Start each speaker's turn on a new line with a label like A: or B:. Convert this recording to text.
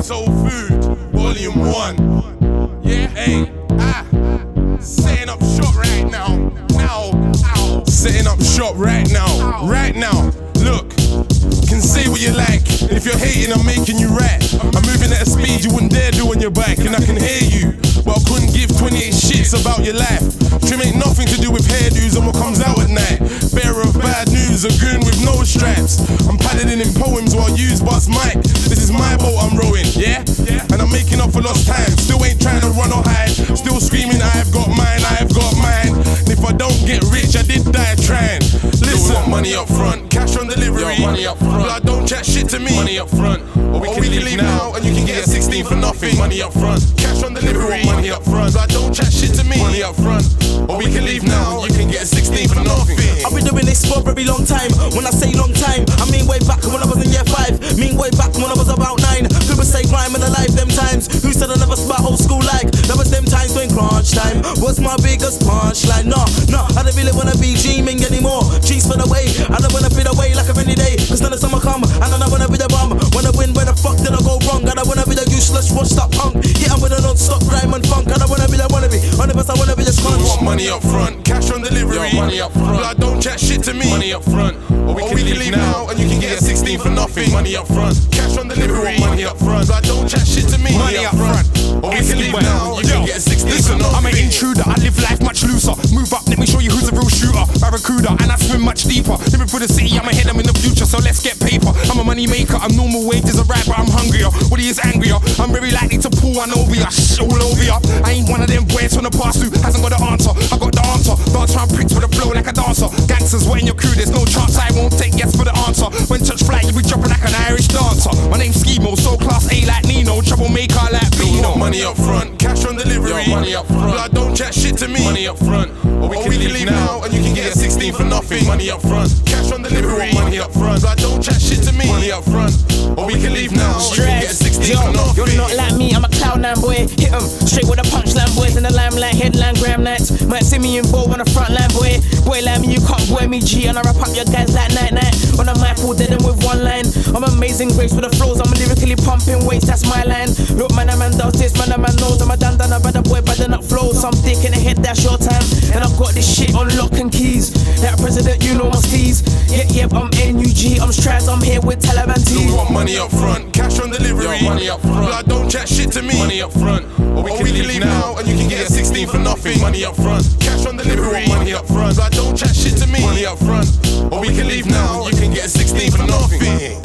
A: Soul Food, Volume 1. Yeah, hey, setting up shop right now. Setting up shop right now. Right now, look. Can say what you like. If you're hating, I'm making you right. I'm moving at a speed you wouldn't dare do on your bike, and I can hear you, but I couldn't give 28 shits about your life. Trim ain't nothing to do with hairdos and what comes out at night. Bearer of bad news, a goon with no stripes. I'm paddling in poems while you bust mic. This is my boat I'm rowing, yeah? And I'm making up for lost time. Still ain't trying to run or hide. Still screaming, I've got mine, I've got mine. And if I don't get rich, I did die trying. Listen, money up front, cash on delivery. Money up front. Blood, don't chat shit to me. Money up front. Or we can leave now and you can get a 16 for nothing. Money up front. Cash on delivery. Money up front. Blood, don't chat shit to me. Money up front. Or we can leave now. You can get a 16 for nothing.
B: I've been doing this for a very long time. When I say long time, I mean way back when I was in year 5. Mean way back when I was about 9. People say crime and alive them times. Who said I never spot old school like? That was them times when crunch time was my biggest punchline. No, I don't really wanna be dreaming anymore. G's for the way, I don't wanna be the way like a rainy day. Cause none of summer come, and I don't wanna be the bum. When I win, where the fuck did I go wrong? I don't wanna be the useless, washed up punk. Yeah, I'm with a non-stop grime and funk. I don't wanna be the wannabe. On the best, I wanna be the crunch.
A: Want money up front, cash on delivery. Money up front. Blood, don't chat shit to me. Money up front. Or we can leave now and you can get a 16 for nothing. Money up front, cash on delivery. Money up front. Blood, don't chat shit to me.
C: Money up front.
A: Or we can leave now, you can get a 16 for nothing.
C: I'm an intruder, I live life much looser. Move up, let me show you who's a real shooter. Barracuda, and I swim much deeper. Living for the city, I'ma hit them in the future, so let's get paper. I'm a money maker, I'm normal wages are right, but I'm hungrier. What he is angrier, I'm very likely to pull one over ya, all over ya. I ain't one of them boys from the past who hasn't got the answer. I got the answer, don't try and pricks with a flow like a dancer. Gangsters, what in your crew, there's no chance I won't take yes for the answer. When church fly, you be dropping like an Irish dancer. My name's Schemo, so class A like Nino, troublemaker like Bino.
A: Money up front, cash on delivery. Money up front. Blood, don't chat shit to me. Money up front. Or we can leave now and you can get a 16 for nothing. Money up front, cash on delivery. Money up front. Blood, don't chat shit to me. Money up front. Or we can leave now. You can get a 16 for nothing.
D: You're not like me, I'm a Cloud9 boy. Hit 'em straight with a punchline, boys in the limelight, headline, gram nights. Might see me in bold on the front line, boy. Boy like me, you can't boy me G, and I wrap up your guys like night. On the mic, all dead and with one line. I'm amazing grace with the flows, I'm lyrically pumping weights, that's my line. Look, man, a man does this, man, a man knows. I'm a dandana, better boy, better not flow. Some dick in the head, that's your time. And I've got this shit on lock and keys. That president, you know my steez. Yep, I'm NUG, I'm Straz, I'm here with Taliban T.
A: We want money up front, cash on delivery. Money up front. Blood, don't chat shit to me. Money up front. Or we can leave now and you can get a 16 for nothing. Money up front, cash on delivery. Money up front. Blood, don't chat shit to me. Money up front. Or we can leave now, you can get a 16 for nothing.